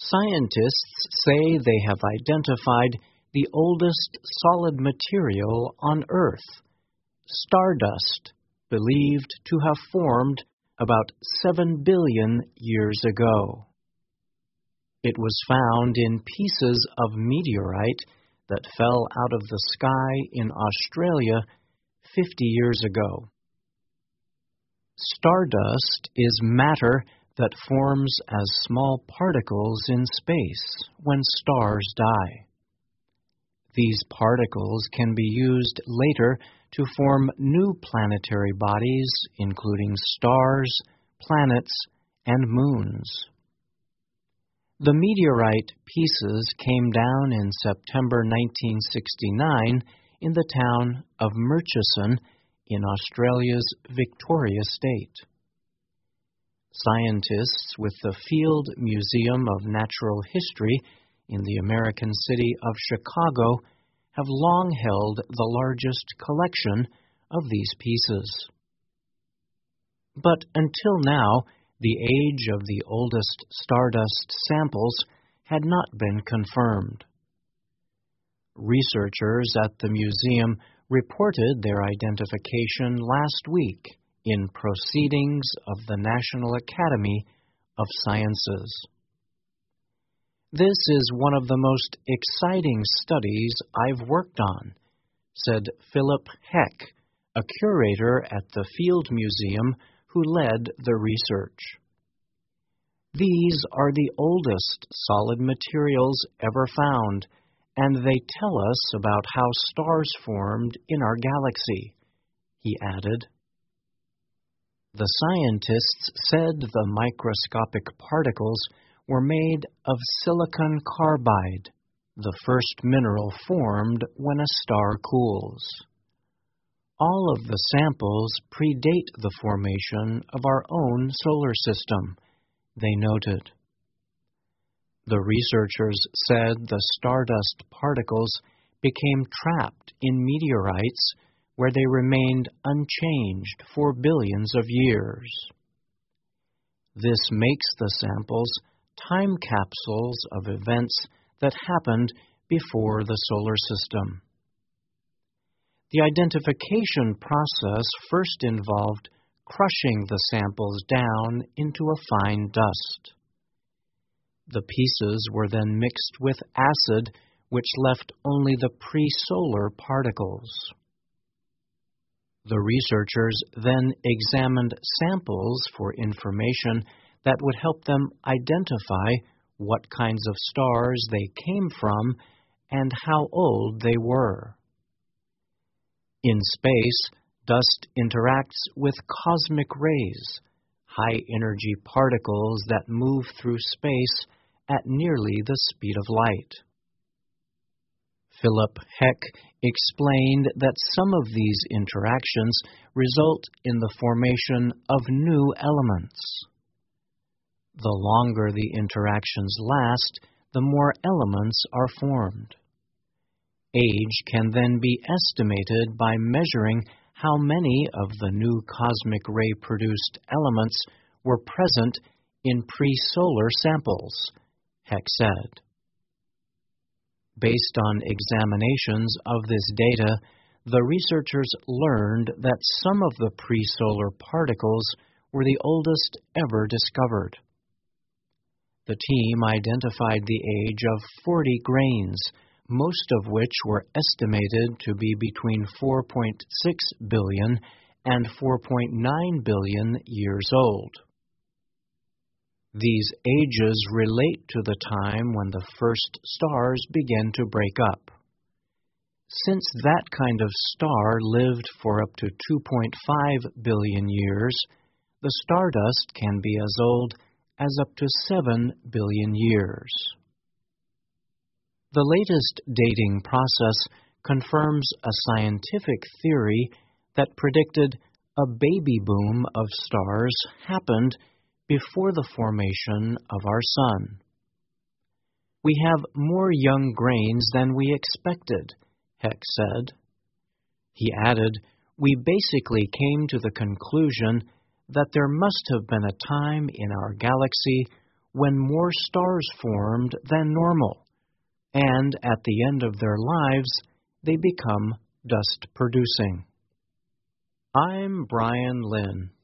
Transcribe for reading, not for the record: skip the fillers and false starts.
Scientists say they have identified the oldest solid material on Earth, stardust, believed to have formed about 7 billion years ago. It was found in pieces of meteorite that fell out of the sky in Australia 50 years ago. Stardust is matter that forms as small particles in space when stars die. These particles can be used later to form new planetary bodies, including stars, planets, and moons. The meteorite pieces came down in September 1969 in the town of Murchison in Australia's Victoria State. Scientists with the Field Museum of Natural History in the American city of Chicago have long held the largest collection of these pieces. But until now, the age of the oldest stardust samples had not been confirmed. Researchers at the museum reported their identification last week in Proceedings of the National Academy of Sciences. "This is one of the most exciting studies I've worked on," said Philip Heck, a curator at the Field Museum who led the research. "These are the oldest solid materials ever found, and they tell us about how stars formed in our galaxy," he added. The scientists said the microscopic particles were made of silicon carbide, the first mineral formed when a star cools. All of the samples predate the formation of our own solar system, they noted. The researchers said the stardust particles became trapped in meteorites where they remained unchanged for billions of years. This makes the samples time capsules of events that happened before the solar system. The identification process first involved crushing the samples down into a fine dust. The pieces were then mixed with acid, which left only the pre-solar particles. The researchers then examined samples for information that would help them identify what kinds of stars they came from and how old they were. In space, dust interacts with cosmic rays, high-energy particles that move through space at nearly the speed of light. Philip Heck explained that some of these interactions result in the formation of new elements. The longer the interactions last, the more elements are formed. Age can then be estimated by measuring how many of the new cosmic ray-produced elements were present in pre-solar samples, Heck said. Based on examinations of this data, the researchers learned that some of the pre-solar particles were the oldest ever discovered. The team identified the age of 40 grains, most of which were estimated to be between 4.6 billion and 4.9 billion years old. These ages relate to the time when the first stars began to break up. Since that kind of star lived for up to 2.5 billion years, the stardust can be as old as up to 7 billion years. The latest dating process confirms a scientific theory that predicted a baby boom of stars happened before the formation of our Sun. "We have more young grains than we expected," Heck said. He added, "We basically came to the conclusion that there must have been a time in our galaxy when more stars formed than normal, and at the end of their lives, they become dust-producing. I'm Brian Lynn.